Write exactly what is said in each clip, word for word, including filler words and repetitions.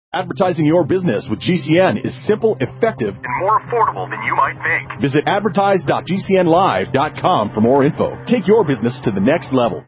Advertising your business with G C N is simple, effective, and more affordable than you might think. Visit advertise dot g c n live dot com for more info. Take your business to the next level.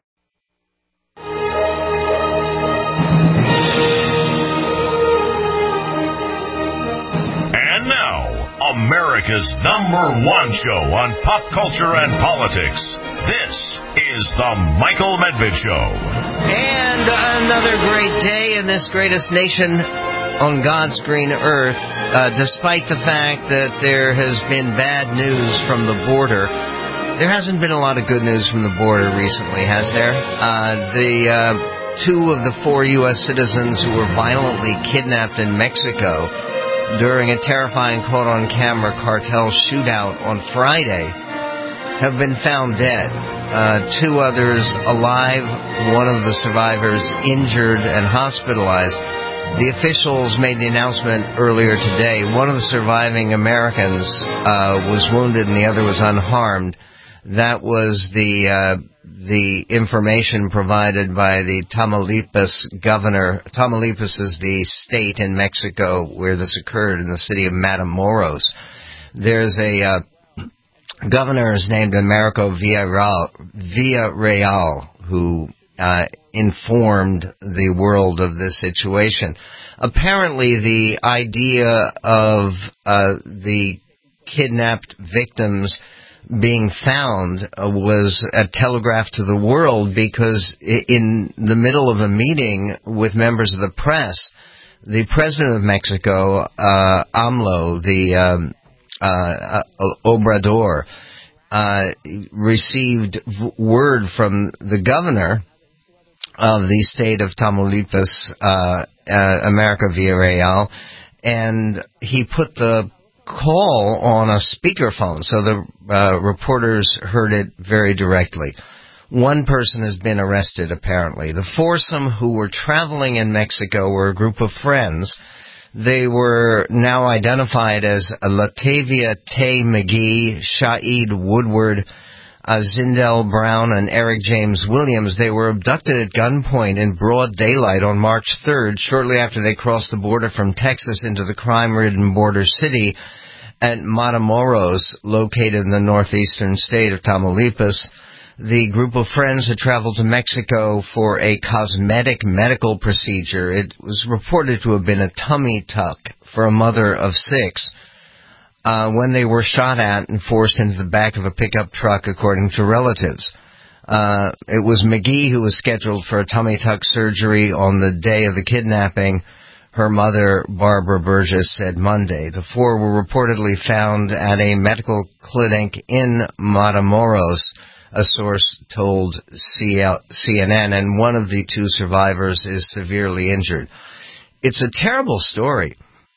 And now, America's number one show on pop culture and politics. This is the Michael Medved Show. And another great day in this greatest nation on God's green earth, uh, despite the fact that there has been bad news from the border. There hasn't been a lot of good news from the border recently, has there? Uh, the uh, two of the four U S citizens who were violently kidnapped in Mexico during a terrifying caught-on-camera cartel shootout on Friday have been found dead. Uh, two others alive, one of the survivors injured and hospitalized. The officials made the announcement earlier today. One of the surviving Americans uh, was wounded and the other was unharmed. That was the uh, the information provided by the Tamaulipas governor. Tamaulipas is the state in Mexico where this occurred, in the city of Matamoros. There's a uh, governor is named Americo Villarreal, Villarreal who uh, informed the world of this situation. Apparently, the idea of uh, the kidnapped victims being found uh, was uh, telegraphed to the world because in the middle of a meeting with members of the press, the president of Mexico, uh, AMLO, the um, uh, Obrador, uh, received v- word from the governor of the state of Tamaulipas, uh, uh, Americo Villarreal, and he put the call on a speakerphone, so the uh, reporters heard it very directly. One person has been arrested, apparently. The foursome who were traveling in Mexico were a group of friends. They were now identified as Latavia Tay McGee, Shaid Woodward, uh, Zindel Brown, and Eric James Williams. They were abducted at gunpoint in broad daylight on March third, shortly after they crossed the border from Texas into the crime-ridden border city at Matamoros, located in the northeastern state of Tamaulipas. The group of friends had traveled to Mexico for a cosmetic medical procedure. It was reported to have been a tummy tuck for a mother of six uh, when they were shot at and forced into the back of a pickup truck, according to relatives. Uh, it was McGee who was scheduled for a tummy tuck surgery on the day of the kidnapping. Her mother, Barbara Burgess, said Monday. The four were reportedly found at a medical clinic in Matamoros, a source told C N N, and one of the two survivors is severely injured. It's a terrible story.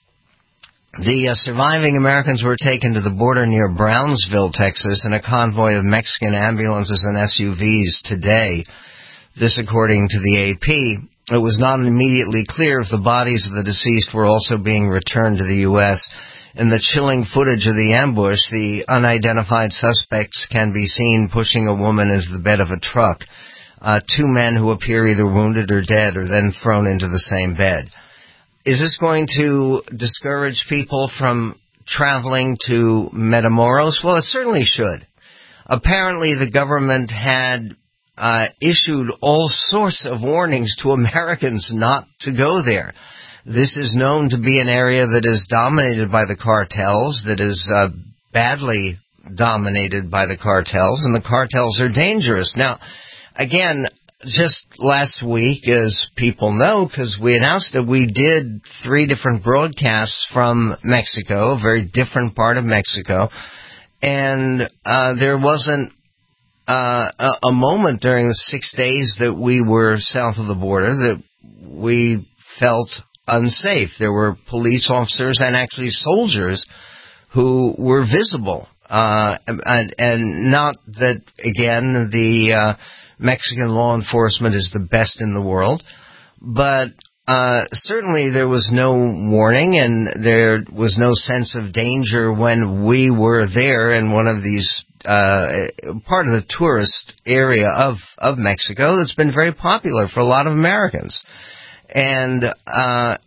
The uh, surviving Americans were taken to the border near Brownsville, Texas, in a convoy of Mexican ambulances and S U Vs today. This according to the A P. It was not immediately clear if the bodies of the deceased were also being returned to the U S In the chilling footage of the ambush, the unidentified suspects can be seen pushing a woman into the bed of a truck. Uh, two men who appear either wounded or dead are then thrown into the same bed. Is this going to discourage people from traveling to Matamoros? Well, it certainly should. Apparently, the government had uh, issued all sorts of warnings to Americans not to go there. This is known to be an area that is dominated by the cartels, that is uh, badly dominated by the cartels, and the cartels are dangerous. Now, again, just last week, as people know, because we announced that we did three different broadcasts from Mexico, a very different part of Mexico, and uh, there wasn't uh, a, a moment during the six days that we were south of the border that we felt unsafe. There were police officers and actually soldiers who were visible. Uh, and, and not that, again, the uh, Mexican law enforcement is the best in the world, but uh, certainly there was no warning and there was no sense of danger when we were there in one of these, uh, part of the tourist area of, of Mexico that's been very popular for a lot of Americans. And uh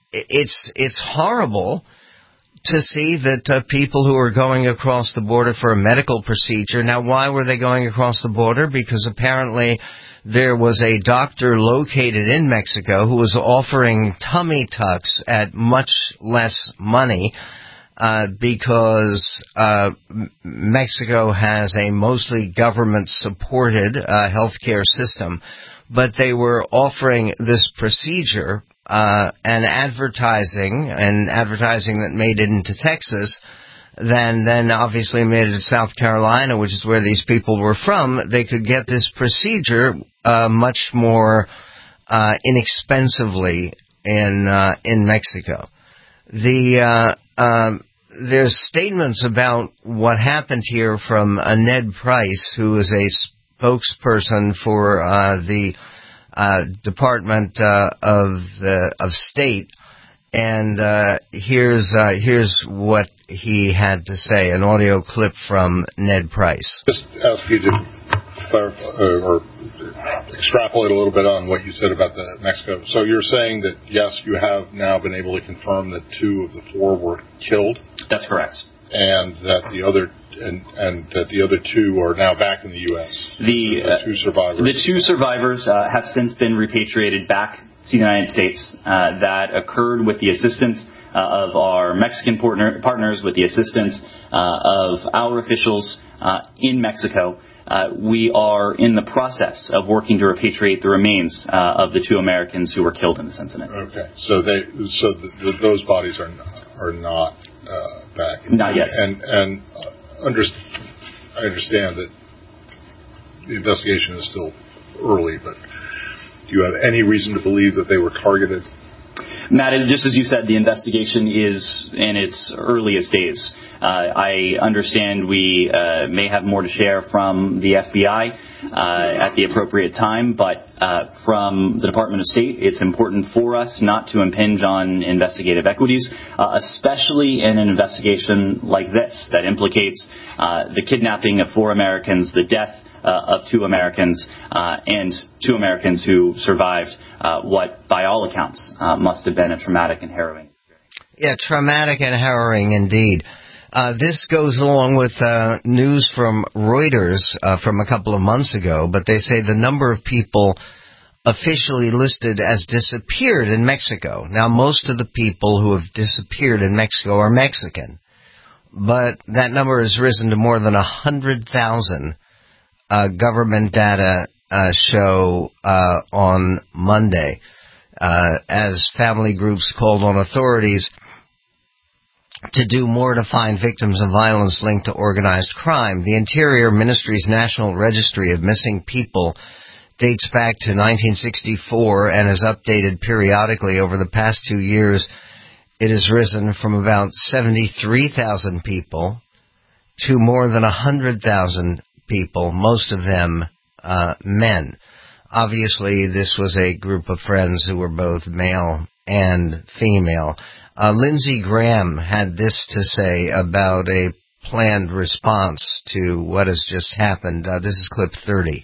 it's it's horrible to see that uh, people who are going across the border for a medical procedure. Now, why were they going across the border? Because apparently there was a doctor located in Mexico who was offering tummy tucks at much less money uh, because uh, M- Mexico has a mostly government-supported uh, healthcare system. But they were offering this procedure uh, and advertising, and advertising that made it into Texas, then then obviously made it to South Carolina, which is where these people were from. They could get this procedure uh, much more uh, inexpensively in uh, in Mexico. The uh, um, there's statements about what happened here from uh, Ned Price, who is a spokesperson for uh, the uh, Department uh, of the of State. And uh, here's uh, here's what he had to say, an audio clip from Ned Price. Just ask you to clarify uh, or extrapolate a little bit on what you said about the Mexico. So you're saying that, yes, you have now been able to confirm that two of the four were killed? That's correct. And that the other and, and that the other two are now back in the U S? The, the two survivors? Uh, the two survivors uh, have since been repatriated back to the United States. Uh, that occurred with the assistance uh, of our Mexican partner, partners, with the assistance uh, of our officials uh, in Mexico. Uh, we are in the process of working to repatriate the remains uh, of the two Americans who were killed in this incident. Okay, so they, so the, the, those bodies are not, are not uh, back. Not yet. And and uh, under, I understand that the investigation is still early, but do you have any reason to believe that they were targeted? Matt, just as you said, the investigation is in its earliest days. Uh, I understand we uh, may have more to share from the F B I uh, at the appropriate time, but uh, from the Department of State, it's important for us not to impinge on investigative equities, uh, especially in an investigation like this that implicates uh, the kidnapping of four Americans, the death Uh, of two Americans, uh, and two Americans who survived uh, what, by all accounts, uh, must have been a traumatic and harrowing experience. Yeah, traumatic and harrowing indeed. Uh, this goes along with uh, news from Reuters uh, from a couple of months ago, but they say the number of people officially listed as disappeared in Mexico. Now, most of the people who have disappeared in Mexico are Mexican, but that number has risen to more than one hundred thousand. Uh, government data uh, show uh, on Monday uh, as family groups called on authorities to do more to find victims of violence linked to organized crime. The Interior Ministry's National Registry of Missing People dates back to nineteen sixty-four and is updated periodically over the past two years. It has risen from about seventy-three thousand people to more than one hundred thousand people, most of them uh, men. Obviously, this was a group of friends who were both male and female. Uh, Lindsey Graham had this to say about a planned response to what has just happened. Uh, this is clip thirty.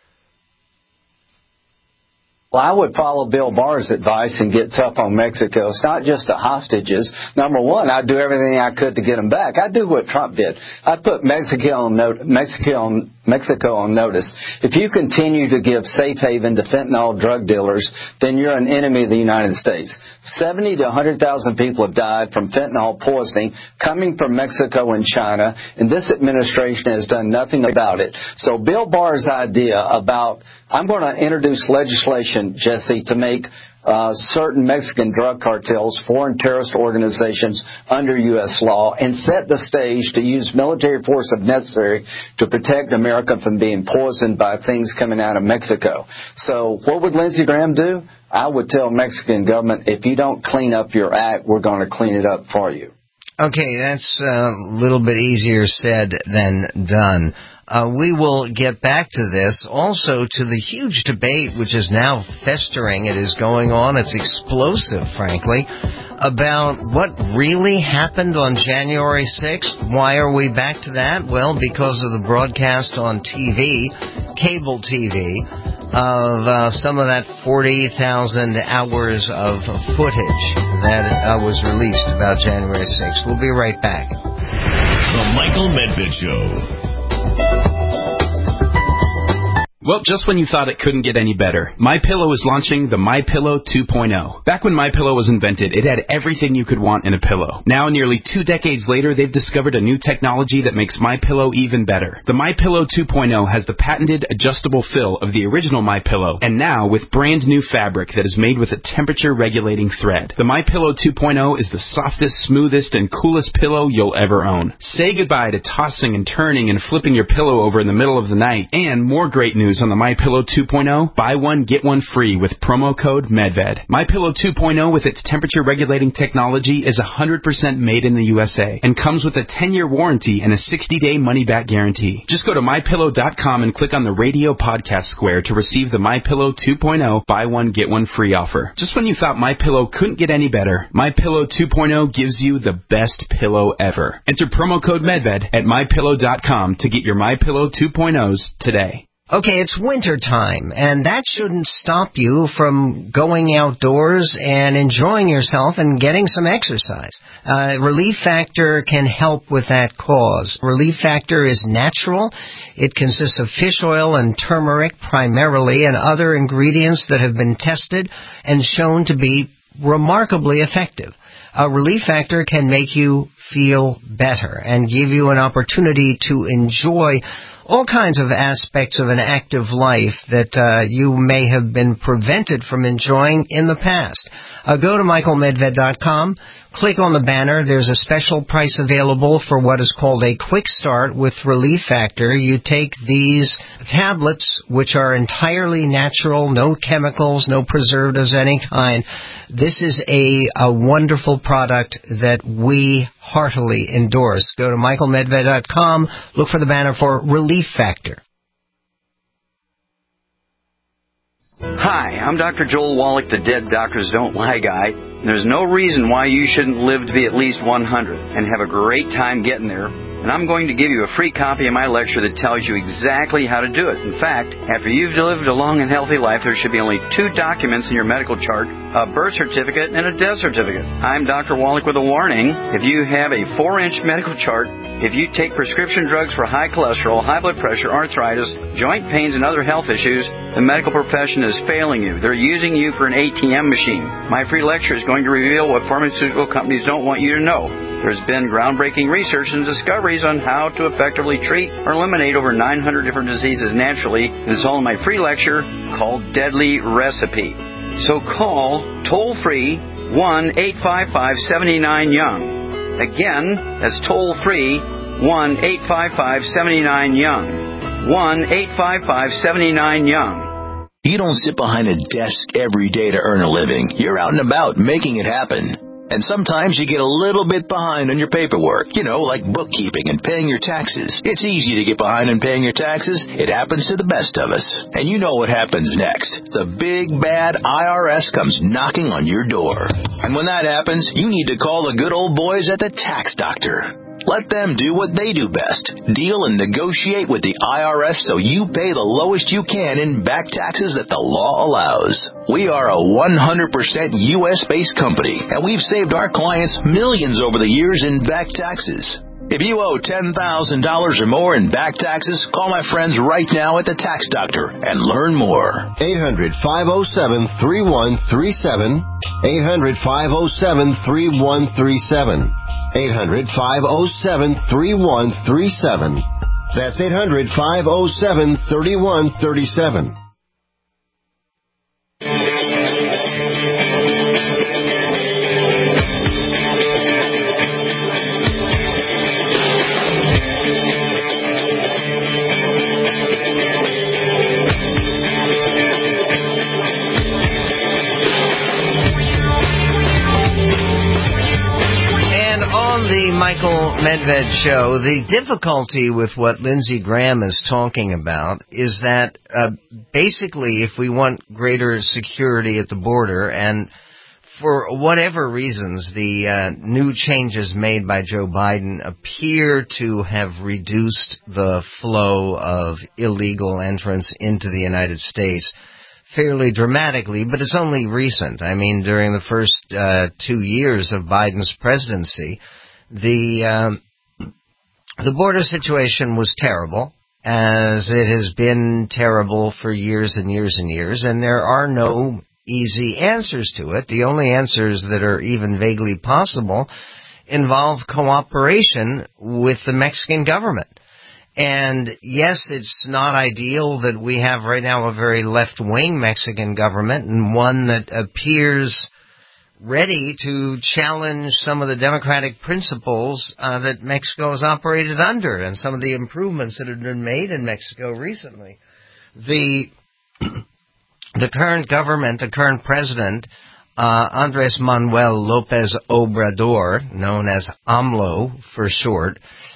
Well, I would follow Bill Barr's advice and get tough on Mexico. It's not just the hostages. Number one, I'd do everything I could to get them back. I'd do what Trump did. I'd put Mexico on, not- Mexico on, Mexico on notice. If you continue to give safe haven to fentanyl drug dealers, then you're an enemy of the United States. seventy to one hundred thousand people have died from fentanyl poisoning coming from Mexico and China, and this administration has done nothing about it. So Bill Barr's idea about, I'm going to introduce legislation, Jesse, to make uh, certain Mexican drug cartels, foreign terrorist organizations under U S law, and set the stage to use military force if necessary to protect America from being poisoned by things coming out of Mexico. So what would Lindsey Graham do? I would tell Mexican government, if you don't clean up your act, we're going to clean it up for you. Okay, that's a little bit easier said than done. Uh, we will get back to this, also to the huge debate which is now festering. It is going on. It's explosive, frankly, about what really happened on January sixth. Why are we back to that? Well, because of the broadcast on T V, cable T V, of uh, some of that forty thousand hours of footage that uh, was released about January sixth. We'll be right back. The Michael Medved Show. Well, just when you thought it couldn't get any better, MyPillow is launching the MyPillow two point oh. Back when MyPillow was invented, it had everything you could want in a pillow. Now, nearly two decades later, they've discovered a new technology that makes MyPillow even better. The MyPillow two point oh has the patented adjustable fill of the original MyPillow, and now with brand new fabric that is made with a temperature-regulating thread. The MyPillow two point oh is the softest, smoothest, and coolest pillow you'll ever own. Say goodbye to tossing and turning and flipping your pillow over in the middle of the night. And more great news on the MyPillow two point oh, buy one, get one free with promo code MedVed. MyPillow two point oh with its temperature-regulating technology is one hundred percent made in the U S A and comes with a ten-year warranty and a sixty-day money-back guarantee. Just go to My Pillow dot com and click on the radio podcast square to receive the MyPillow two point oh, buy one, get one free offer. Just when you thought MyPillow couldn't get any better, MyPillow two point oh gives you the best pillow ever. Enter promo code MedVed at My Pillow dot com to get your MyPillow two point ohs today. Okay, it's winter time, and that shouldn't stop you from going outdoors and enjoying yourself and getting some exercise. Uh, Relief Factor can help with that cause. Relief Factor is natural. It consists of fish oil and turmeric primarily and other ingredients that have been tested and shown to be remarkably effective. A Relief Factor can make you feel better and give you an opportunity to enjoy all kinds of aspects of an active life that uh, you may have been prevented from enjoying in the past. Uh, go to Michael Medved dot com, click on the banner. There's a special price available for what is called a quick start with Relief Factor. You take these tablets, which are entirely natural, no chemicals, no preservatives of any kind. This is a, a wonderful product that we heartily endorse. Go to Michael Medved dot com, look for the banner for Relief Factor. Hi, I'm Doctor Joel Wallach, the Dead Doctors Don't Lie guy. There's no reason why you shouldn't live to be at least one hundred and have a great time getting there. And I'm going to give you a free copy of my lecture that tells you exactly how to do it. In fact, after you've lived a long and healthy life, there should be only two documents in your medical chart, a birth certificate and a death certificate. I'm Doctor Wallach with a warning. If you have a four-inch medical chart, if you take prescription drugs for high cholesterol, high blood pressure, arthritis, joint pains, and other health issues, the medical profession is failing you. They're using you for an A T M machine. My free lecture is going to reveal what pharmaceutical companies don't want you to know. There's been groundbreaking research and discoveries on how to effectively treat or eliminate over nine hundred different diseases naturally, and it's all in my free lecture called Deadly Recipe. So call toll-free one eight five five, seven nine, young. Again, that's toll-free one eight five five, seven nine, young. one eight five five, seven nine, young. You don't sit behind a desk every day to earn a living. You're out and about making it happen. And sometimes you get a little bit behind on your paperwork, you know, like bookkeeping and paying your taxes. It's easy to get behind on paying your taxes. It happens to the best of us. And you know what happens next. The big, bad I R S comes knocking on your door. And when that happens, you need to call the good old boys at the Tax Doctor. Let them do what they do best. Deal and negotiate with the I R S so you pay the lowest you can in back taxes that the law allows. We are a one hundred percent U S-based company, and we've saved our clients millions over the years in back taxes. If you owe ten thousand dollars or more in back taxes, call my friends right now at the Tax Doctor and learn more. eight hundred, five oh seven, three one three seven. eight hundred, five oh seven, three one three seven. eight hundred, five oh seven, three one three seven. That's eight hundred, five oh seven, three one three seven. Michael Medved Show. The difficulty with what Lindsey Graham is talking about is that uh, basically if we want greater security at the border and for whatever reasons, the uh, new changes made by Joe Biden appear to have reduced the flow of illegal entrants into the United States fairly dramatically, but it's only recent. I mean, during the first uh, two years of Biden's presidency, the um, the border situation was terrible, as it has been terrible for years and years and years, and there are no easy answers to it. The only answers that are even vaguely possible involve cooperation with the Mexican government. And yes, it's not ideal that we have right now a very left-wing Mexican government, and one that appears ready to challenge some of the democratic principles uh, that Mexico has operated under and some of the improvements that have been made in Mexico recently. The the current government, the current president, uh, Andres Manuel Lopez Obrador, known as AMLO for short,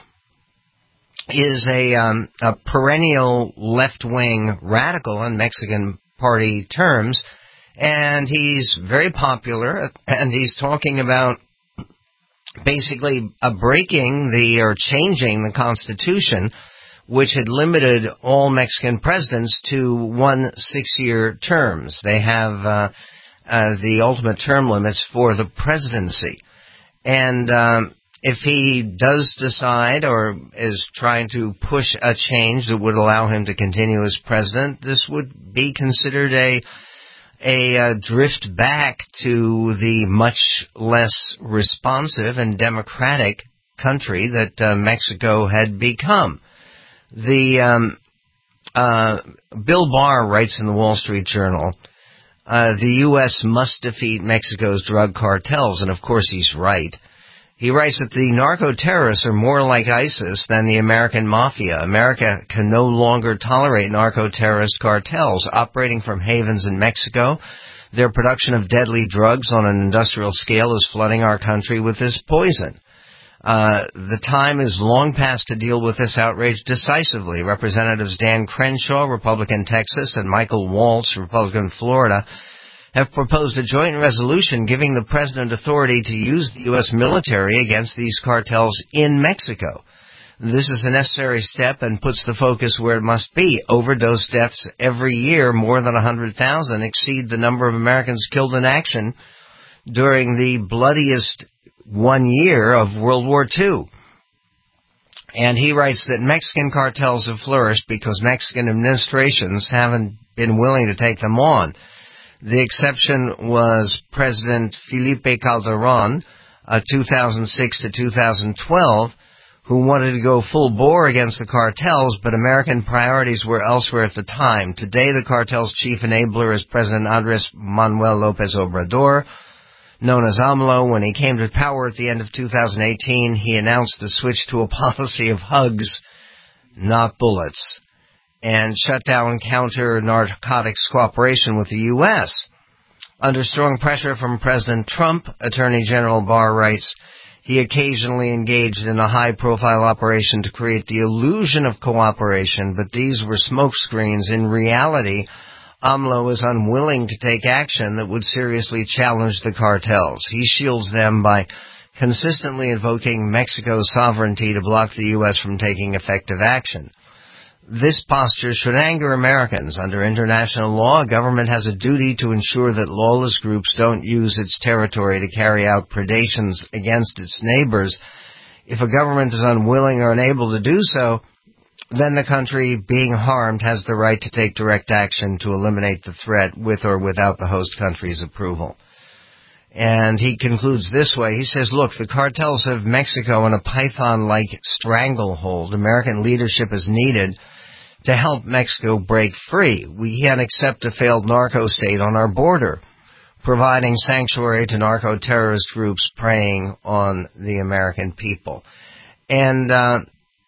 is a, um, a perennial left-wing radical in Mexican party terms, and he's very popular, and he's talking about basically uh, breaking the, or changing the Constitution, which had limited all Mexican presidents to one six-year terms. They have uh, uh, the ultimate term limits for the presidency. And um, if he does decide or is trying to push a change that would allow him to continue as president, this would be considered a a uh, drift back to the much less responsive and democratic country that uh, Mexico had become. The um, uh, Bill Barr writes in the Wall Street Journal, uh, the U S must defeat Mexico's drug cartels, and of course he's right. He writes that the narco-terrorists are more like ISIS than the American mafia. America can no longer tolerate narco-terrorist cartels operating from havens in Mexico. Their production of deadly drugs on an industrial scale is flooding our country with this poison. Uh, the time is long past to deal with this outrage decisively. Representatives Dan Crenshaw, Republican Texas, and Michael Waltz, Republican Florida, have proposed a joint resolution giving the president authority to use the U S military against these cartels in Mexico. This is a necessary step and puts the focus where it must be. Overdose deaths every year, more than one hundred thousand, exceed the number of Americans killed in action during the bloodiest one year of World War Two. And he writes that Mexican cartels have flourished because Mexican administrations haven't been willing to take them on. The exception was President Felipe Calderón, uh, two thousand six to two thousand twelve, who wanted to go full bore against the cartels, but American priorities were elsewhere at the time. Today, the cartel's chief enabler is President Andres Manuel Lopez Obrador, known as AMLO. When he came to power at the end of two thousand eighteen, he announced the switch to a policy of hugs, not bullets, and shut down counter-narcotics cooperation with the U S. Under strong pressure from President Trump, Attorney General Barr writes, he occasionally engaged in a high-profile operation to create the illusion of cooperation, but these were smokescreens. In reality, AMLO is unwilling to take action that would seriously challenge the cartels. He shields them by consistently invoking Mexico's sovereignty to block the U S from taking effective action. This posture should anger Americans. Under international law, a government has a duty to ensure that lawless groups don't use its territory to carry out predations against its neighbors. If a government is unwilling or unable to do so, then the country being harmed has the right to take direct action to eliminate the threat with or without the host country's approval. And he concludes this way. He says, look, the cartels have Mexico in a python-like stranglehold. American leadership is needed to help Mexico break free. We can't accept a failed narco state on our border, providing sanctuary to narco-terrorist groups preying on the American people. And, uh,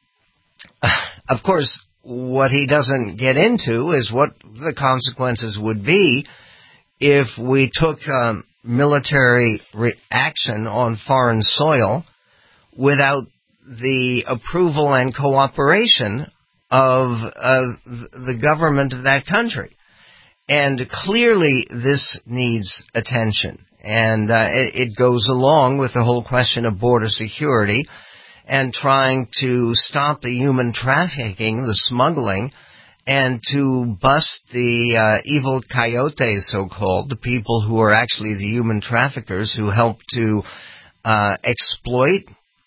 of course, what he doesn't get into is what the consequences would be if we took um, military re- action on foreign soil without the approval and cooperation of uh, the government of that country. And clearly this needs attention. And uh, it, it goes along with the whole question of border security and trying to stop the human trafficking, the smuggling, and to bust the uh, evil coyotes, so-called, the people who are actually the human traffickers who help to uh, exploit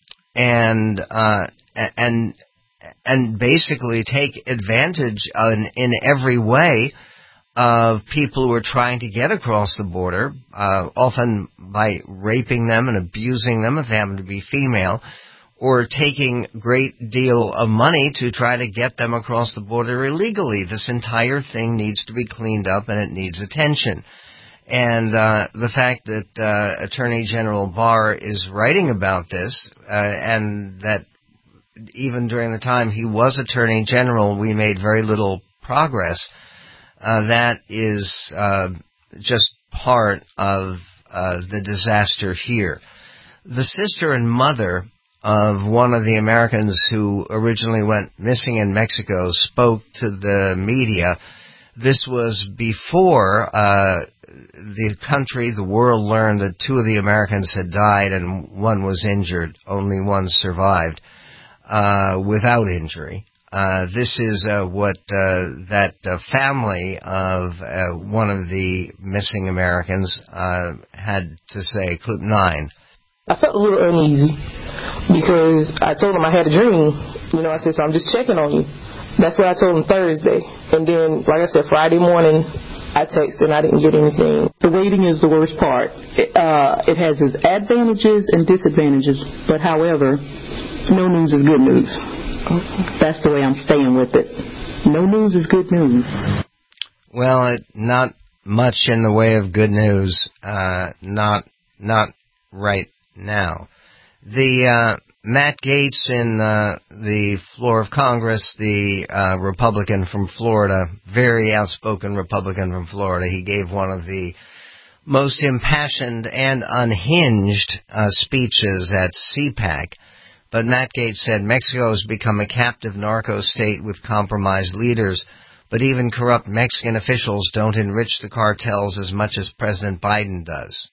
and uh, and and basically take advantage in, in every way of people who are trying to get across the border, uh, often by raping them and abusing them if they happen to be female, or taking a great deal of money to try to get them across the border illegally. This entire thing needs to be cleaned up, and it needs attention. And uh, the fact that uh, Attorney General Barr is writing about this, uh, and that even during the time he was Attorney General, we made very little progress, uh, that is uh, just part of uh, the disaster here. The sister and mother of one of the Americans who originally went missing in Mexico spoke to the media. This was before uh, the country, the world, learned that two of the Americans had died and one was injured. Only one survived uh, without injury. Uh, this is uh, what uh, that uh, family of uh, one of the missing Americans uh, had to say, Clip nine. I felt a little uneasy because I told him I had a dream. You know, I said, so I'm just checking on you. That's what I told him Thursday. And then, like I said, Friday morning, I texted and I didn't get anything. The waiting is the worst part. It, uh, it has its advantages and disadvantages. But however, no news is good news. That's the way I'm staying with it. No news is good news. Well, it, not much in the way of good news. Uh, not, not right now. The uh, Matt Gaetz in uh, the floor of Congress, the uh, Republican from Florida, very outspoken Republican from Florida, he gave one of the most impassioned and unhinged uh, speeches at CPAC. But Matt Gaetz said Mexico has become a captive narco state with compromised leaders, but even corrupt Mexican officials don't enrich the cartels as much as President Biden does.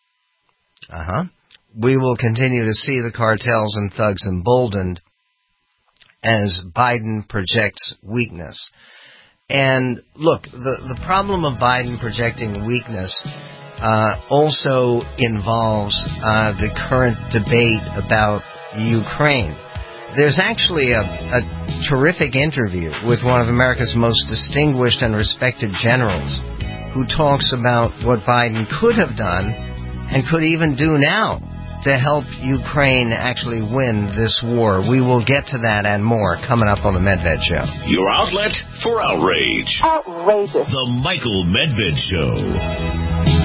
Uh-huh. We will continue to see the cartels and thugs emboldened as Biden projects weakness. And look, the, the problem of Biden projecting weakness uh, also involves uh, the current debate about Ukraine. There's actually a, a terrific interview with one of America's most distinguished and respected generals who talks about what Biden could have done and could even do now to help Ukraine actually win this war. We will get to that and more coming up on the Medved Show. Your outlet for outrage. Outrageous. The Michael Medved Show.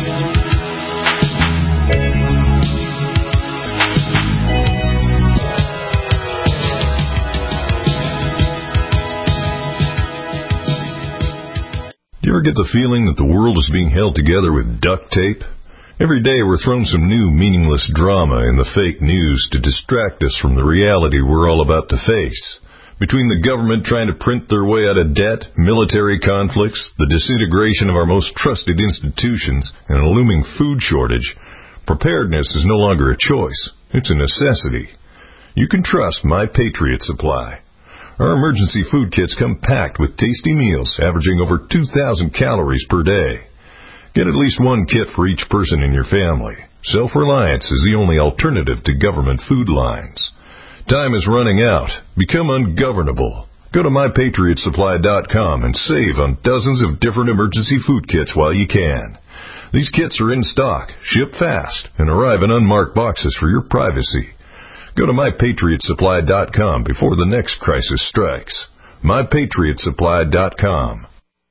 Do you ever get the feeling that the world is being held together with duct tape? Every day we're thrown some new meaningless drama in the fake news to distract us from the reality we're all about to face. Between the government trying to print their way out of debt, military conflicts, the disintegration of our most trusted institutions, and a looming food shortage, preparedness is no longer a choice. It's a necessity. You can trust My Patriot Supply. Our emergency food kits come packed with tasty meals averaging over two thousand calories per day. Get at least one kit for each person in your family. Self-reliance is the only alternative to government food lines. Time is running out. Become ungovernable. Go to my patriot supply dot com and save on dozens of different emergency food kits while you can. These kits are in stock, ship fast, and arrive in unmarked boxes for your privacy. Go to my patriot supply dot com before the next crisis strikes. my patriot supply dot com.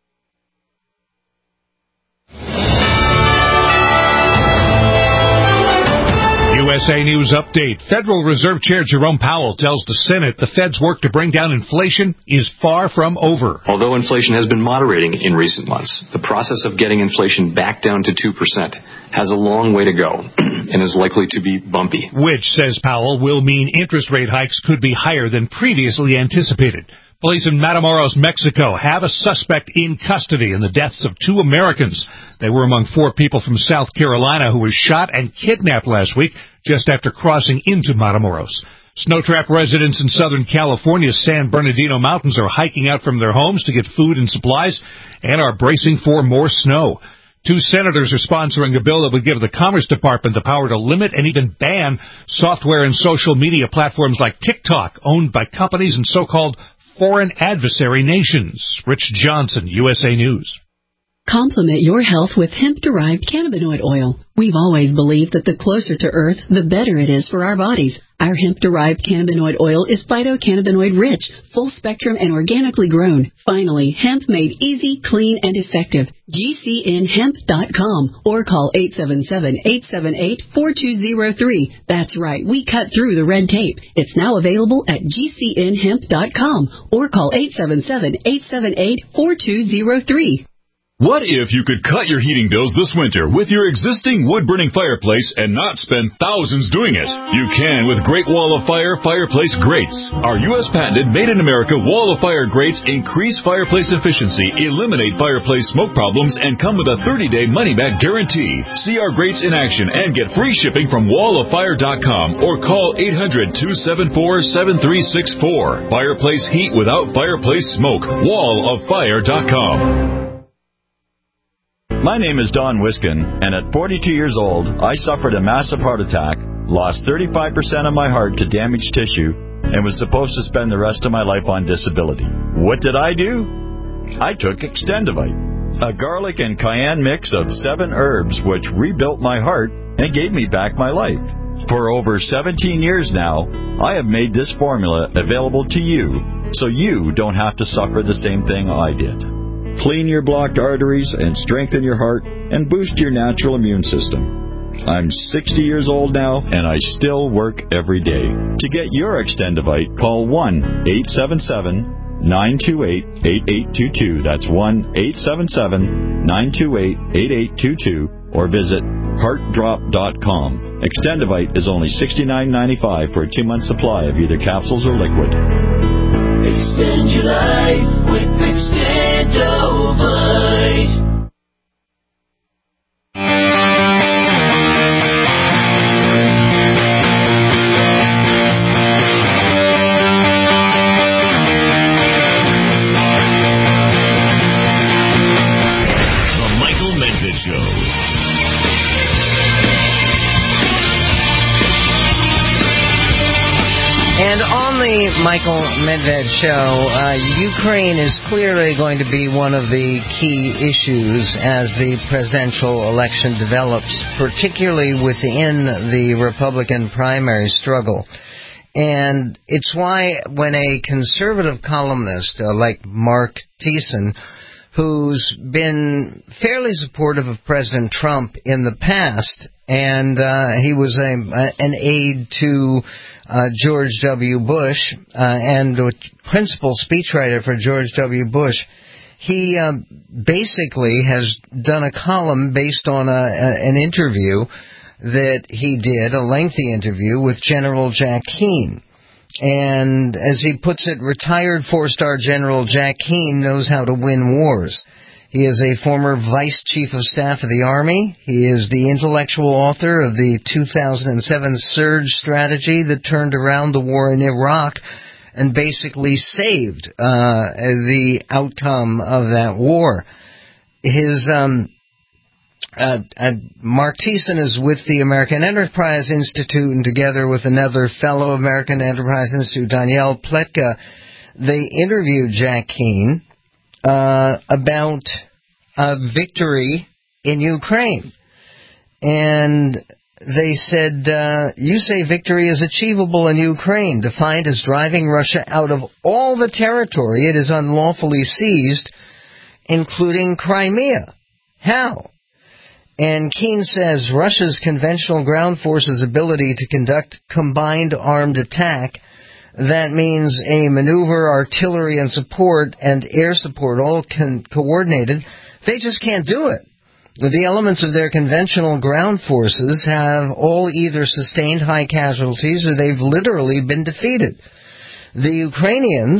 U S A News Update. Federal Reserve Chair Jerome Powell tells the Senate the Fed's work to bring down inflation is far from over. Although inflation has been moderating in recent months, the process of getting inflation back down to two percent has a long way to go and is likely to be bumpy. Which, says Powell, will mean interest rate hikes could be higher than previously anticipated. Police in Matamoros, Mexico, have a suspect in custody in the deaths of two Americans. They were among four people from South Carolina who were shot and kidnapped last week just after crossing into Matamoros. Snowtrap residents in Southern California's San Bernardino Mountains are hiking out from their homes to get food and supplies and are bracing for more snow. Two senators are sponsoring a bill that would give the Commerce Department the power to limit and even ban software and social media platforms like TikTok, owned by companies in so-called foreign adversary nations. Rich Johnson, U S A News. Complement your health with hemp-derived cannabinoid oil. We've always believed that the closer to Earth, the better it is for our bodies. Our hemp-derived cannabinoid oil is phytocannabinoid-rich, full-spectrum, and organically grown. Finally, hemp made easy, clean, and effective. G C N hemp dot com or call eight seven seven, eight seven eight, four two zero three. That's right, we cut through the red tape. It's now available at G C N hemp dot com or call eight seven seven, eight seven eight, four two zero three. What if you could cut your heating bills this winter with your existing wood-burning fireplace and not spend thousands doing it? You can with Great Wall of Fire Fireplace Grates. Our U S patented made-in-America Wall of Fire grates increase fireplace efficiency, eliminate fireplace smoke problems, and come with a thirty-day money-back guarantee. See our grates in action and get free shipping from wall of fire dot com or call eight hundred, two seven four, seven three six four. Fireplace heat without fireplace smoke. wall of fire dot com. My name is Don Wiskin, and at forty-two years old, I suffered a massive heart attack, lost thirty-five percent of my heart to damaged tissue, and was supposed to spend the rest of my life on disability. What did I do? I took Extendivite, a garlic and cayenne mix of seven herbs which rebuilt my heart and gave me back my life. For over seventeen years now, I have made this formula available to you, so you don't have to suffer the same thing I did. Clean your blocked arteries and strengthen your heart and boost your natural immune system. I'm sixty years old now, and I still work every day. To get your Extendivite, call one eight seven seven, nine two eight, eight eight two two. That's one eight seven seven, nine two eight, eight eight two two, or visit heart drop dot com. Extendivite is only sixty-nine ninety-five for a two-month supply of either capsules or liquid. Extend your life with Extendovite. The Michael Medved Show. And on the Michael Medved Show, uh, Ukraine is clearly going to be one of the key issues as the presidential election develops, particularly within the Republican primary struggle. And it's why when a conservative columnist uh, like Mark Thiessen, who's been fairly supportive of President Trump in the past, and uh, he was a, an aide to uh, George W. Bush uh, and a principal speechwriter for George W. Bush, he uh, basically has done a column based on a, a, an interview that he did, a lengthy interview with General Jack Keane. And as he puts it, retired four-star General Jack Keane knows how to win wars. He is a former Vice Chief of Staff of the Army. He is the intellectual author of the two thousand seven surge strategy that turned around the war in Iraq and basically saved uh, the outcome of that war. His um, uh, uh, Mark Thiessen is with the American Enterprise Institute, and together with another fellow American Enterprise Institute, Danielle Pletka, they interviewed Jack Keane Uh, about uh, victory in Ukraine. And they said, uh, you say victory is achievable in Ukraine, defined as driving Russia out of all the territory it has unlawfully seized, including Crimea. How? And Keane says Russia's conventional ground forces' ability to conduct combined armed attack, that means a maneuver, artillery and support, and air support all con- coordinated. They just can't do it. The elements of their conventional ground forces have all either sustained high casualties or they've literally been defeated. The Ukrainians,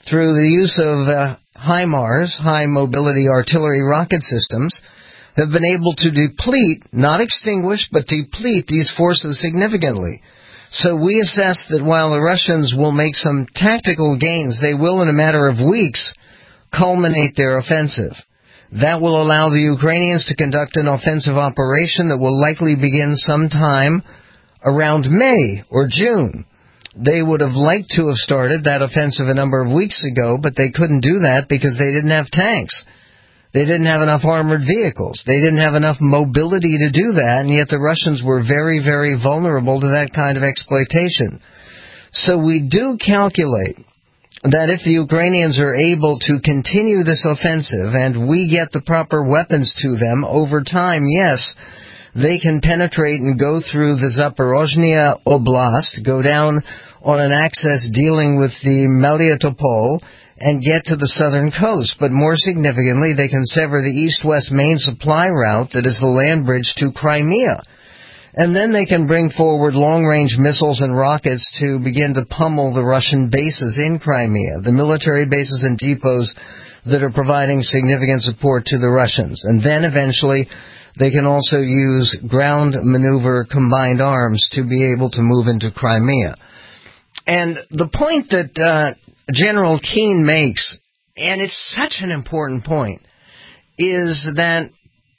through the use of uh, HIMARS, high mobility artillery rocket systems, have been able to deplete, not extinguish, but deplete these forces significantly. So we assess that while the Russians will make some tactical gains, they will, in a matter of weeks, culminate their offensive. That will allow the Ukrainians to conduct an offensive operation that will likely begin sometime around May or June. They would have liked to have started that offensive a number of weeks ago, but they couldn't do that because they didn't have tanks. They didn't have enough armored vehicles. They didn't have enough mobility to do that, and yet the Russians were very, very vulnerable to that kind of exploitation. So we do calculate that if the Ukrainians are able to continue this offensive and we get the proper weapons to them over time, yes, they can penetrate and go through the Zaporozhye Oblast, go down on an axis dealing with the Melitopol, and get to the southern coast. But more significantly, they can sever the east-west main supply route that is the land bridge to Crimea. And then they can bring forward long-range missiles and rockets to begin to pummel the Russian bases in Crimea, the military bases and depots that are providing significant support to the Russians. And then eventually they can also use ground maneuver combined arms to be able to move into Crimea. And the point that uh, General Keane makes, and it's such an important point, is that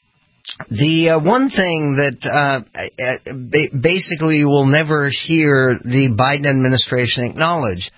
the uh, one thing that uh, basically you will never hear the Biden administration acknowledge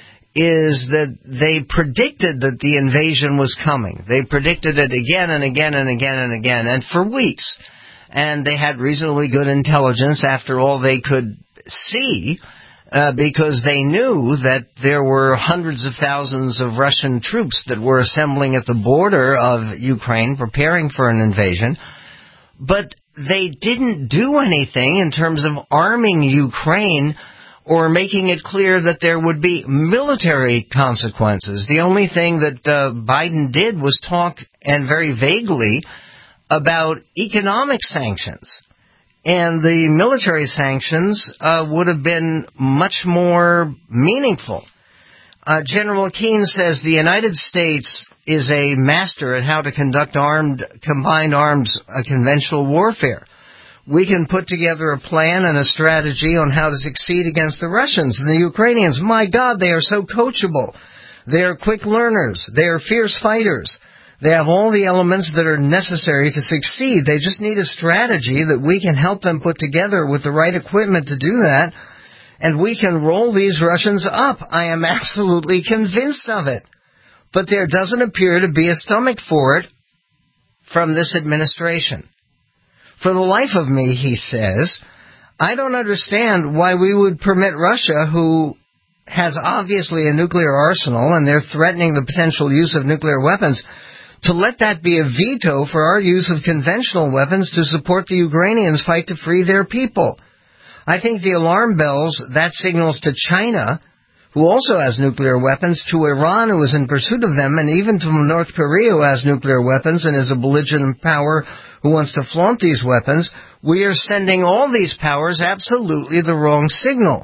is that they predicted that the invasion was coming. They predicted it again and again and again and again, and for weeks. And they had reasonably good intelligence after all they could see, Uh, because they knew that there were hundreds of thousands of Russian troops that were assembling at the border of Ukraine, preparing for an invasion. But they didn't do anything in terms of arming Ukraine or making it clear that there would be military consequences. The only thing that uh, Biden did was talk, and very vaguely, about economic sanctions. And the military sanctions uh, would have been much more meaningful. Uh, General Keane says the United States is a master at how to conduct armed, combined arms, uh, conventional warfare. We can put together a plan and a strategy on how to succeed against the Russians. And the Ukrainians, my God, they are so coachable. They are quick learners. They are fierce fighters. They have all the elements that are necessary to succeed. They just need a strategy that we can help them put together with the right equipment to do that, and we can roll these Russians up. I am absolutely convinced of it. But there doesn't appear to be a stomach for it from this administration. For the life of me, he says, I don't understand why we would permit Russia, who has obviously a nuclear arsenal, and they're threatening the potential use of nuclear weapons, to let that be a veto for our use of conventional weapons to support the Ukrainians' fight to free their people. I think the alarm bells, that signals to China, who also has nuclear weapons, to Iran, who is in pursuit of them, and even to North Korea, who has nuclear weapons and is a belligerent power who wants to flaunt these weapons. We are sending all these powers absolutely the wrong signal.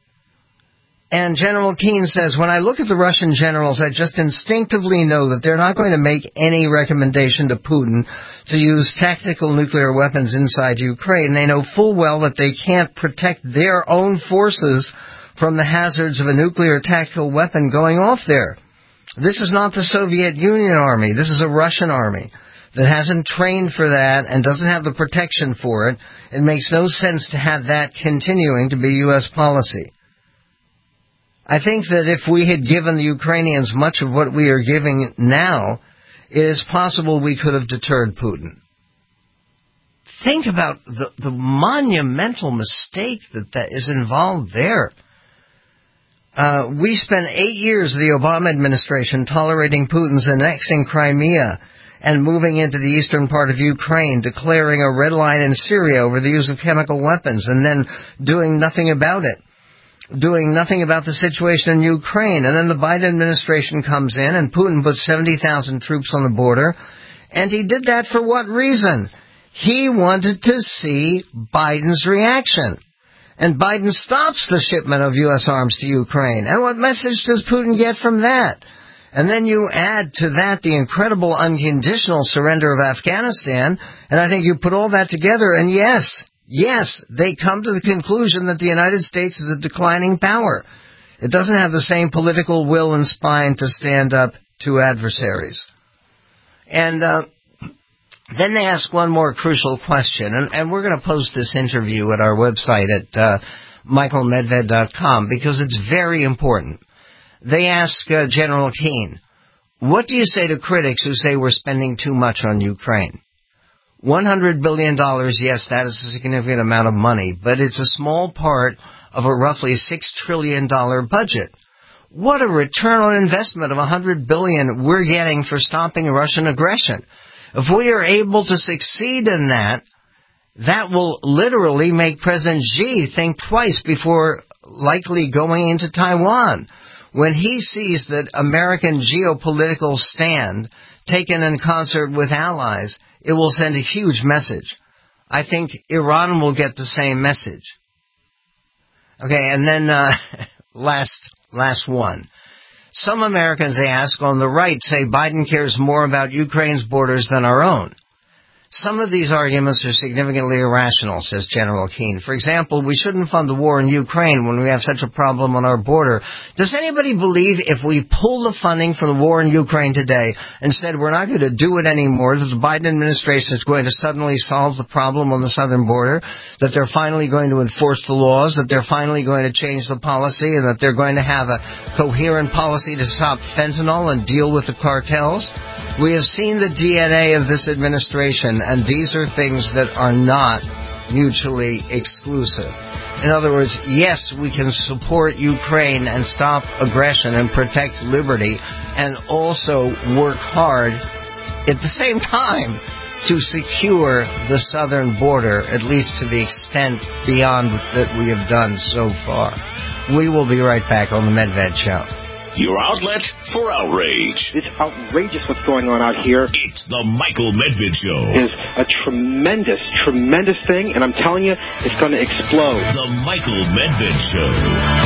And General Keane says, when I look at the Russian generals, I just instinctively know that they're not going to make any recommendation to Putin to use tactical nuclear weapons inside Ukraine. They know full well that they can't protect their own forces from the hazards of a nuclear tactical weapon going off there. This is not the Soviet Union army. This is a Russian army that hasn't trained for that and doesn't have the protection for it. It makes no sense to have that continuing to be U S policy. I think that if we had given the Ukrainians much of what we are giving now, it is possible we could have deterred Putin. Think about the, the monumental mistake that, that is involved there. Uh, we spent eight years of the Obama administration tolerating Putin's annexing Crimea and moving into the eastern part of Ukraine, declaring a red line in Syria over the use of chemical weapons, and then doing nothing about it. doing nothing about the situation in Ukraine. And then the Biden administration comes in and Putin puts seventy thousand troops on the border. And he did that for what reason? He wanted to see Biden's reaction. And Biden stops the shipment of U S arms to Ukraine. And what message does Putin get from that? And then you add to that the incredible unconditional surrender of Afghanistan, and I think you put all that together, and yes, yes, they come to the conclusion that the United States is a declining power. It doesn't have the same political will and spine to stand up to adversaries. And uh, then they ask one more crucial question, and, and we're going to post this interview at our website at uh, michael medved dot com because it's very important. They ask uh, General Keane, what do you say to critics who say we're spending too much on Ukraine? one hundred billion dollars, yes, that is a significant amount of money, but it's a small part of a roughly six trillion dollars budget. What a return on investment of one hundred billion dollars we're getting for stopping Russian aggression. If we are able to succeed in that, that will literally make President Xi think twice before likely going into Taiwan. When he sees that American geopolitical stand taken in concert with allies, it will send a huge message. I think Iran will get the same message. Okay, and then uh, last last one. Some Americans, they ask, on the right say Biden cares more about Ukraine's borders than our own. Some of these arguments are significantly irrational, says General Keane. For example, we shouldn't fund the war in Ukraine when we have such a problem on our border. Does anybody believe if we pull the funding from the war in Ukraine today and said we're not going to do it anymore, that the Biden administration is going to suddenly solve the problem on the southern border, that they're finally going to enforce the laws, that they're finally going to change the policy, and that they're going to have a coherent policy to stop fentanyl and deal with the cartels? We have seen the D N A of this administration, and these are things that are not mutually exclusive. In other words, yes, we can support Ukraine and stop aggression and protect liberty, and also work hard at the same time to secure the southern border, at least to the extent beyond that we have done so far. We will be right back on the Medved Show. Your outlet for outrage. It's outrageous what's going on out here. It's the Michael Medved Show. It's a tremendous, tremendous thing, and I'm telling you, it's going to explode. The Michael Medved Show.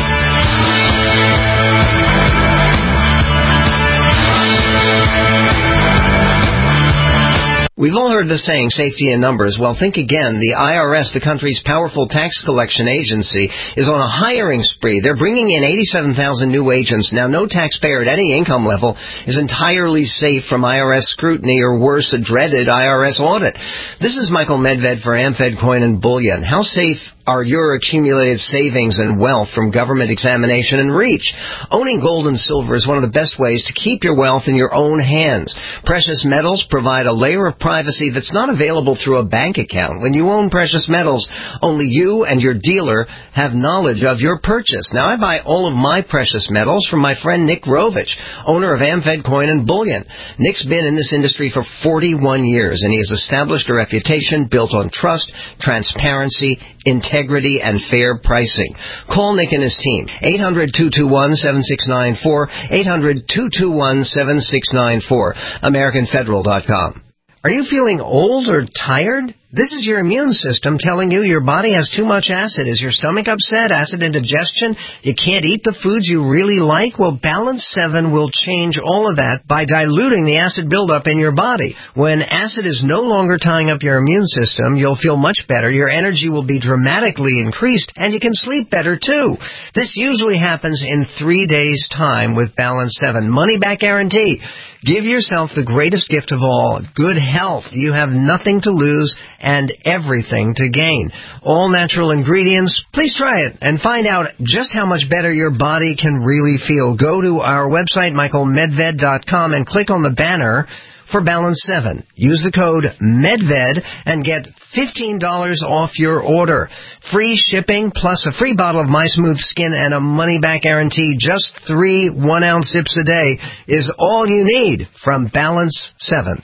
We've all heard the saying, safety in numbers. Well, think again. The I R S, the country's powerful tax collection agency, is on a hiring spree. They're bringing in eighty-seven thousand new agents. Now, no taxpayer at any income level is entirely safe from I R S scrutiny or worse, a dreaded I R S audit. This is Michael Medved for AmFed Coin and Bullion. How safe are your accumulated savings and wealth from government examination and reach? Owning gold and silver is one of the best ways to keep your wealth in your own hands. Precious metals provide a layer of privacy that's not available through a bank account. When you own precious metals, only you and your dealer have knowledge of your purchase. Now, I buy all of my precious metals from my friend Nick Rovich, owner of AmFed Coin and Bullion. Nick's been in this industry for forty-one years, and he has established a reputation built on trust, transparency, integrity, and fair pricing. Call Nick and his team. eight hundred, two two one, seven six nine four, eight hundred, two two one, seven six nine four, American Federal dot com. Are you feeling old or tired? This is your immune system telling you your body has too much acid. Is your stomach upset? Acid indigestion? You can't eat the foods you really like? Well, Balance seven will change all of that by diluting the acid buildup in your body. When acid is no longer tying up your immune system, you'll feel much better. Your energy will be dramatically increased, and you can sleep better, too. This usually happens in three days' time with Balance seven. Money back guarantee. Give yourself the greatest gift of all, good health. You have nothing to lose and everything to gain. All natural ingredients. Please try it and find out just how much better your body can really feel. Go to our website, michael medved dot com, and click on the banner for Balance seven. Use the code MEDVED and get fifteen dollars off your order. Free shipping plus a free bottle of My Smooth Skin and a money-back guarantee. Just three one-ounce sips a day is all you need from Balance seven.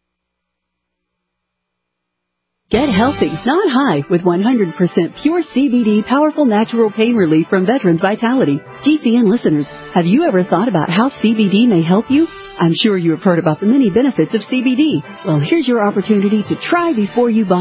Get healthy, not high, with one hundred percent pure C B D powerful natural pain relief from Veterans Vitality. G C N listeners, have you ever thought about how C B D may help you? I'm sure you have heard about the many benefits of C B D. Well, here's your opportunity to try before you buy.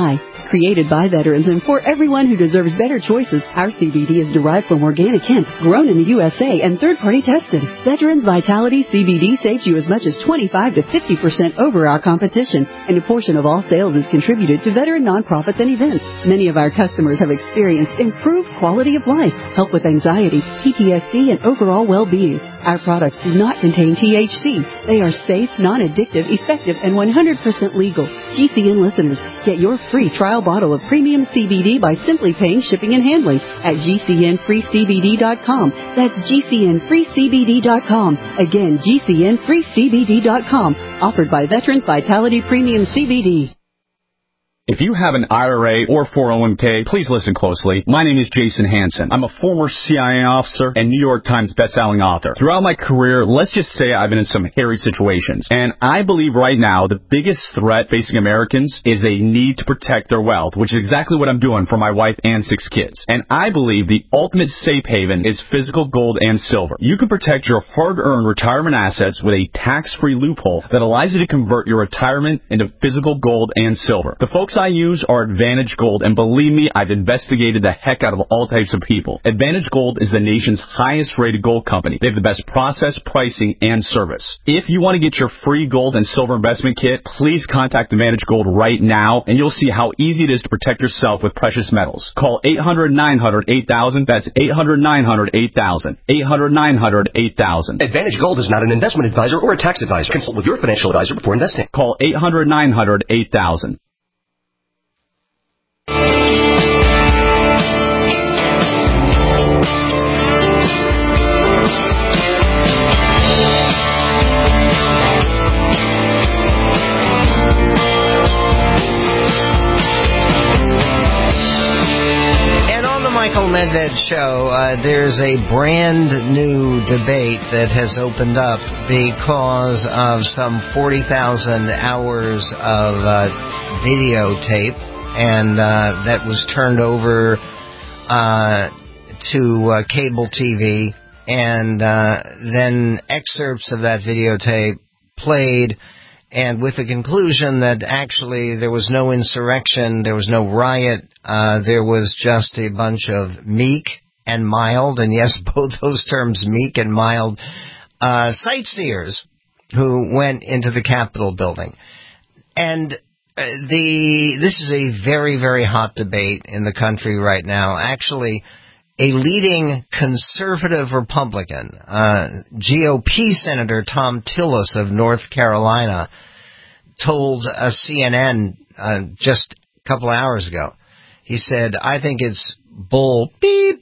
Created by veterans and for everyone who deserves better choices, our C B D is derived from organic hemp, grown in the U S A and third-party tested. Veterans Vitality C B D saves you as much as twenty-five to fifty percent over our competition, and a portion of all sales is contributed to veteran nonprofits and events. Many of our customers have experienced improved quality of life, help with anxiety, P T S D, and overall well-being. Our products do not contain T H C. They are safe, non-addictive, effective, and one hundred percent legal. G C N listeners, get your free trial bottle of premium C B D by simply paying shipping and handling at G C N free C B D dot com. That's G C N free C B D dot com. Again, G C N free C B D dot com. Offered by Veterans Vitality Premium C B D. If you have an I R A or four oh one k, please listen closely. My name is Jason Hansen. I'm a former C I A officer and New York Times bestselling author. Throughout my career, let's just say I've been in some hairy situations. And I believe right now the biggest threat facing Americans is a need to protect their wealth, which is exactly what I'm doing for my wife and six kids. And I believe the ultimate safe haven is physical gold and silver. You can protect your hard-earned retirement assets with a tax-free loophole that allows you to convert your retirement into physical gold and silver. The folks I use are Advantage Gold, and believe me, I've investigated the heck out of all types of people. Advantage Gold is the nation's highest rated gold company. They have the best process, pricing, and service. If you want to get your free gold and silver investment kit, please contact Advantage Gold right now, and you'll see how easy it is to protect yourself with precious metals. Call eight hundred, nine hundred, eight thousand. That's eight hundred, nine hundred, eight thousand. eight hundred, nine hundred, eight thousand. Advantage Gold is not an investment advisor or a tax advisor. Consult with your financial advisor before investing. Call eight hundred, nine hundred, eight thousand. Michael Medved Show, uh, there's a brand new debate that has opened up because of some forty thousand hours of uh, videotape, and uh, that was turned over uh, to uh, cable T V, and uh, then excerpts of that videotape played, and with the conclusion that actually there was no insurrection, there was no riot, uh, there was just a bunch of meek and mild, and yes, both those terms, meek and mild, uh, sightseers who went into the Capitol building. And uh, the this is a very, very hot debate in the country right now. Actually, a leading conservative Republican, uh, G O P Senator Thom Tillis of North Carolina, told uh, C N N uh, just a couple hours ago. He said, I think it's bull beep.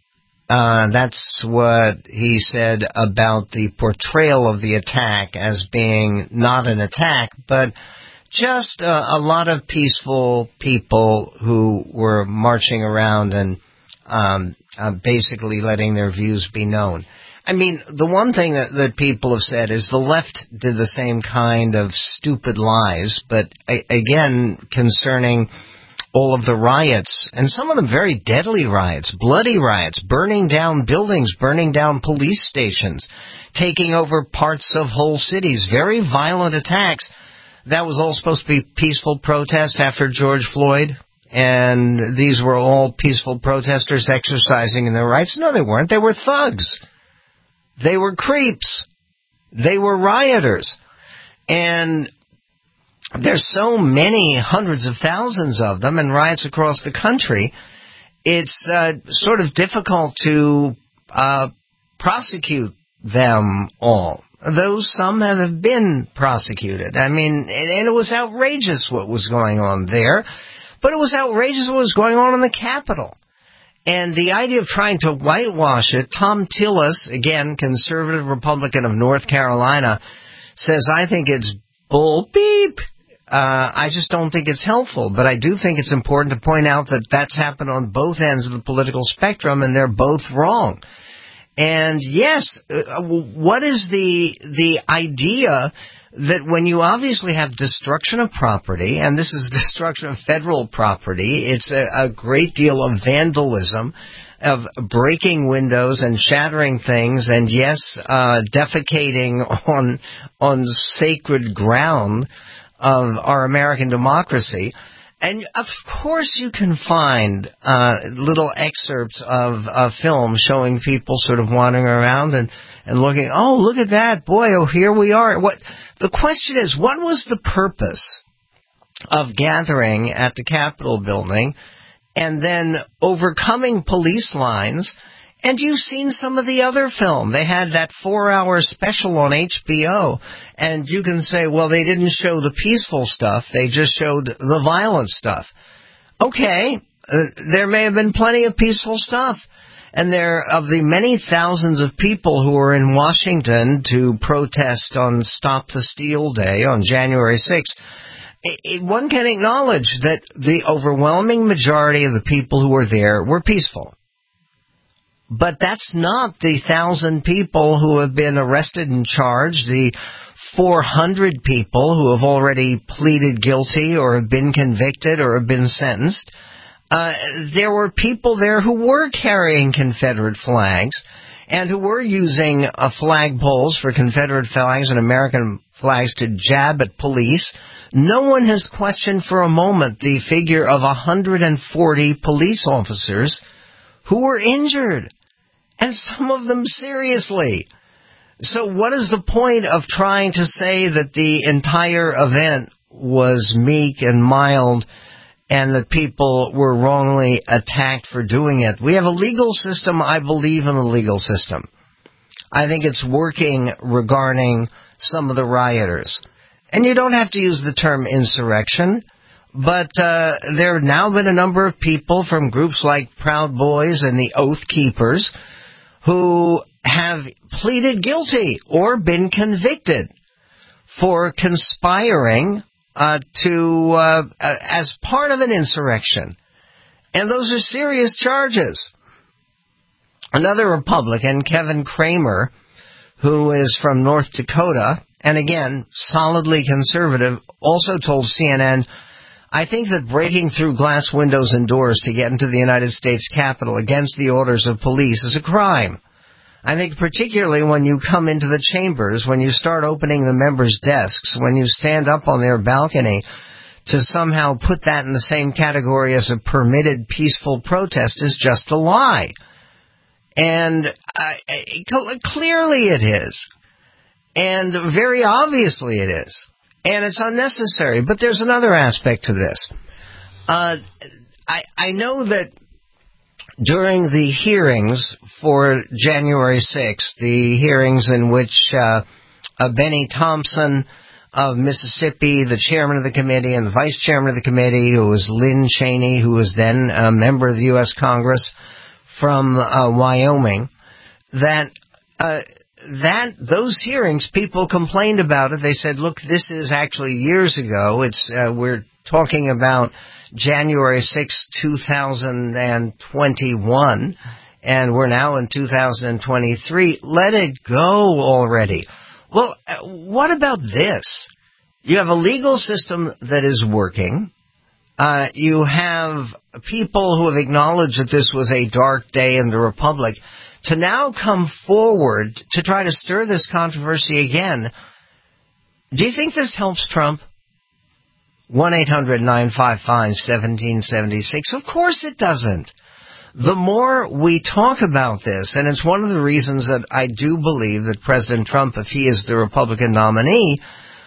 Uh, that's what he said about the portrayal of the attack as being not an attack, but just uh, a lot of peaceful people who were marching around and um, uh, basically letting their views be known. I mean, the one thing that, that people have said is the left did the same kind of stupid lies, but a, again, concerning all of the riots, and some of them very deadly riots, bloody riots, burning down buildings, burning down police stations, taking over parts of whole cities, very violent attacks. That was all supposed to be peaceful protest after George Floyd, and these were all peaceful protesters exercising in their rights. No, they weren't. They were thugs. They were creeps. They were rioters. And there's so many hundreds of thousands of them and riots across the country, it's uh, sort of difficult to uh, prosecute them all. Though some have been prosecuted. I mean, and, and it was outrageous what was going on there, but it was outrageous what was going on in the Capitol. And the idea of trying to whitewash it, Thom Tillis, again, conservative Republican of North Carolina, says, I think it's bull beep. Uh, I just don't think it's helpful, but I do think it's important to point out that that's happened on both ends of the political spectrum, and they're both wrong. And yes, uh, what is the the idea that when you obviously have destruction of property, and this is destruction of federal property, it's a, a great deal of vandalism, of breaking windows and shattering things, and yes, uh, defecating on on sacred ground of our American democracy. And of course you can find uh, little excerpts of uh, film showing people sort of wandering around and, and looking, oh, look at that, boy, oh, here we are. What the question is, what was the purpose of gathering at the Capitol building and then overcoming police lines? And you've seen some of the other film. They had that four-hour special on H B O, and you can say, well, they didn't show the peaceful stuff. They just showed the violent stuff. Okay, uh, there may have been plenty of peaceful stuff. And there, of the many thousands of people who were in Washington to protest on Stop the Steal Day on January sixth, it, it, one can acknowledge that the overwhelming majority of the people who were there were peaceful. But that's not the thousand people who have been arrested and charged, the four hundred people who have already pleaded guilty or have been convicted or have been sentenced. Uh, there were people there who were carrying Confederate flags and who were using uh, flagpoles for Confederate flags and American flags to jab at police. No one has questioned for a moment the figure of one hundred forty police officers who were injured, and some of them seriously. So what is the point of trying to say that the entire event was meek and mild and that people were wrongly attacked for doing it? We have a legal system. I believe in the legal system. I think it's working regarding some of the rioters. And you don't have to use the term insurrection. But uh, there have now been a number of people from groups like Proud Boys and the Oath Keepers who have pleaded guilty or been convicted for conspiring uh, to uh, uh, as part of an insurrection. And those are serious charges. Another Republican, Kevin Cramer, who is from North Dakota, and again, solidly conservative, also told C N N, I think that breaking through glass windows and doors to get into the United States Capitol against the orders of police is a crime. I think particularly when you come into the chambers, when you start opening the members' desks, when you stand up on their balcony, to somehow put that in the same category as a permitted peaceful protest is just a lie. And uh, clearly it is. And very obviously it is. And it's unnecessary. But there's another aspect to this. Uh, I, I know that during the hearings for January sixth, the hearings in which uh, uh, Benny Thompson of Mississippi, the chairman of the committee, and the vice chairman of the committee, who was Lynn Cheney, who was then a member of the U S Congress from uh, Wyoming, that... Uh, That those hearings, people complained about it. They said, "Look, this is actually years ago. It's uh, we're talking about January sixth, two thousand twenty-one, and we're now in two thousand twenty-three. Let it go already." Well, what about this? You have a legal system that is working. Uh, you have people who have acknowledged that this was a dark day in the Republic. To now come forward to try to stir this controversy again, do you think this helps Trump? one eight hundred nine five five one seven seven six. Of course it doesn't. The more we talk about this, and it's one of the reasons that I do believe that President Trump, if he is the Republican nominee,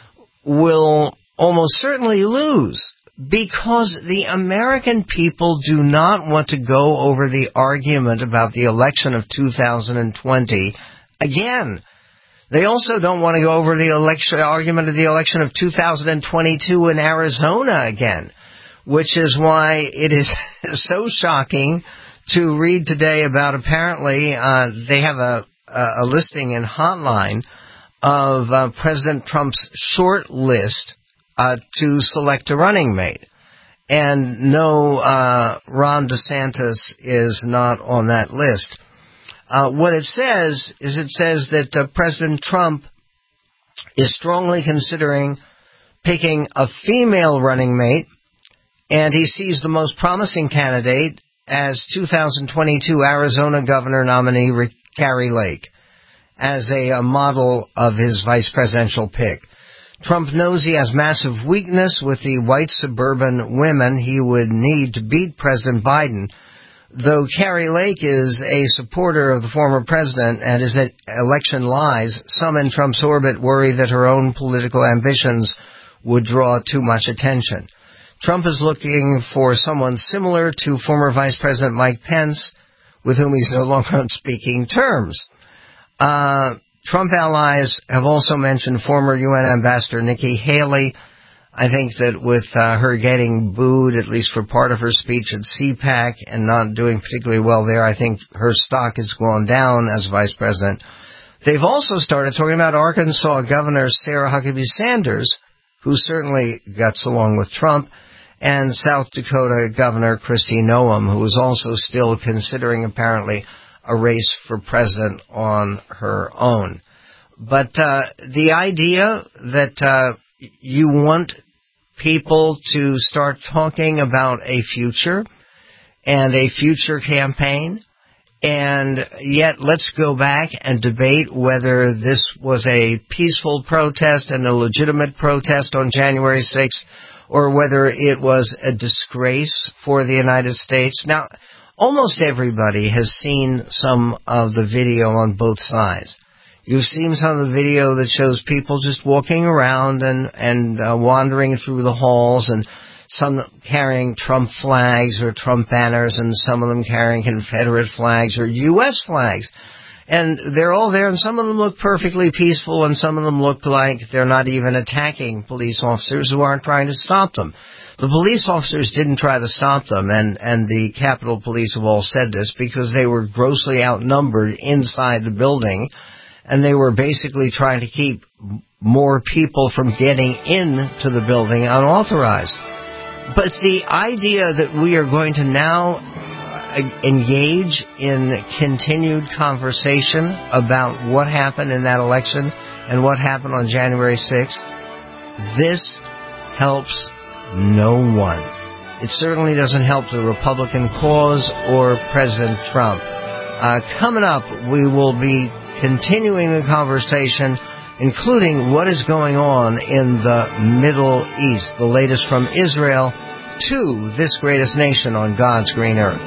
will almost certainly lose. Because the American people do not want to go over the argument about the election of two thousand twenty again. They also don't want to go over the election argument of the election of two thousand twenty-two in Arizona again, which is why it is so shocking to read today about apparently uh, they have a, a listing in Hotline of uh, President Trump's short list Uh, to select a running mate. And no, uh, Ron DeSantis is not on that list. Uh, what it says is it says that uh, President Trump is strongly considering picking a female running mate, and he sees the most promising candidate as two thousand twenty-two Arizona governor nominee Rick Kari Lake as a, a model of his vice presidential pick. Trump knows he has massive weakness with the white suburban women he would need to beat President Biden. Though Carrie Lake is a supporter of the former president and his election lies, some in Trump's orbit worry that her own political ambitions would draw too much attention. Trump is looking for someone similar to former Vice President Mike Pence, with whom he's no longer on speaking terms. Uh, Trump allies have also mentioned former U N Ambassador Nikki Haley. I think that with uh, her getting booed, at least for part of her speech at CPAC, and not doing particularly well there, I think her stock has gone down as vice president. They've also started talking about Arkansas Governor Sarah Huckabee Sanders, who certainly gets along with Trump, and South Dakota Governor Kristi Noem, who is also still considering apparently a race for president on her own. But uh, the idea that uh, you want people to start talking about a future and a future campaign, and yet let's go back and debate whether this was a peaceful protest and a legitimate protest on January sixth, or whether it was a disgrace for the United States. Now, almost everybody has seen some of the video on both sides. You've seen some of the video that shows people just walking around and, and uh, wandering through the halls, and some carrying Trump flags or Trump banners, and some of them carrying Confederate flags or U S flags. And they're all there, and some of them look perfectly peaceful, and some of them look like they're not even attacking police officers who aren't trying to stop them. The police officers didn't try to stop them, and, and the Capitol Police have all said this, because they were grossly outnumbered inside the building, and they were basically trying to keep more people from getting into the building unauthorized. But the idea that we are going to now engage in continued conversation about what happened in that election and what happened on January sixth, this helps no one. It certainly doesn't help the Republican cause or President Trump. Uh, coming up, we will be continuing the conversation, including what is going on in the Middle East, the latest from Israel to this greatest nation on God's green earth.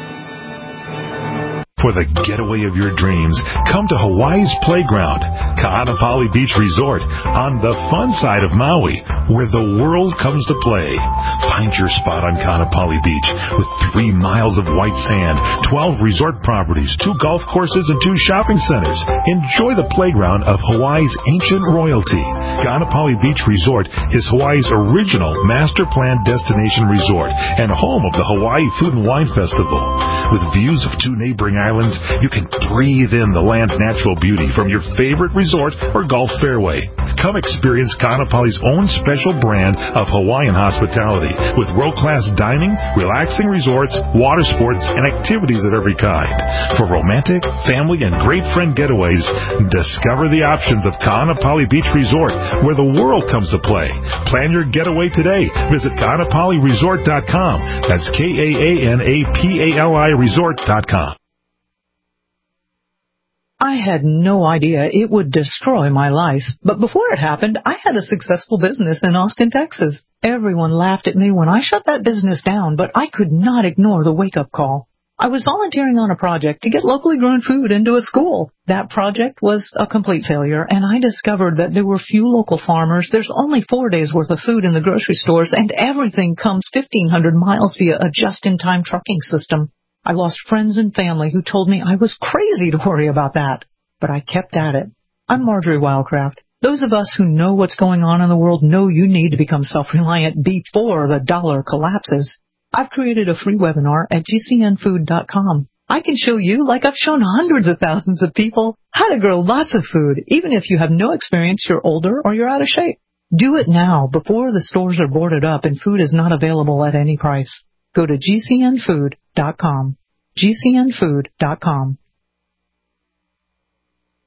For the getaway of your dreams, come to Hawaii's Playground, Ka'anapali Beach Resort, on the fun side of Maui, where the world comes to play. Find your spot on Ka'anapali Beach with three miles of white sand, twelve resort properties, two golf courses, and two shopping centers. Enjoy the playground of Hawaii's ancient royalty. Ka'anapali Beach Resort is Hawaii's original master plan destination resort and home of the Hawaii Food and Wine Festival. With views of two neighboring islands, you can breathe in the land's natural beauty from your favorite resort or golf fairway. Come experience Ka'anapali's own special brand of Hawaiian hospitality with world-class dining, relaxing resorts, water sports, and activities of every kind. For romantic, family, and great friend getaways, discover the options of Ka'anapali Beach Resort, where the world comes to play. Plan your getaway today. Visit Ka'anapali Resort dot com. That's K A A N A P A L I Resort dot com. I had no idea it would destroy my life. But before it happened, I had a successful business in Austin, Texas. Everyone laughed at me when I shut that business down, but I could not ignore the wake-up call. I was volunteering on a project to get locally grown food into a school. That project was a complete failure, and I discovered that there were few local farmers. There's only four days' worth of food in the grocery stores, and everything comes fifteen hundred miles via a just-in-time trucking system. I lost friends and family who told me I was crazy to worry about that. But I kept at it. I'm Marjorie Wildcraft. Those of us who know what's going on in the world know you need to become self-reliant before the dollar collapses. I've created a free webinar at G C N food dot com. I can show you, like I've shown hundreds of thousands of people, how to grow lots of food, even if you have no experience, you're older, or you're out of shape. Do it now before the stores are boarded up and food is not available at any price. Go to G C N food dot com. G C N food dot com.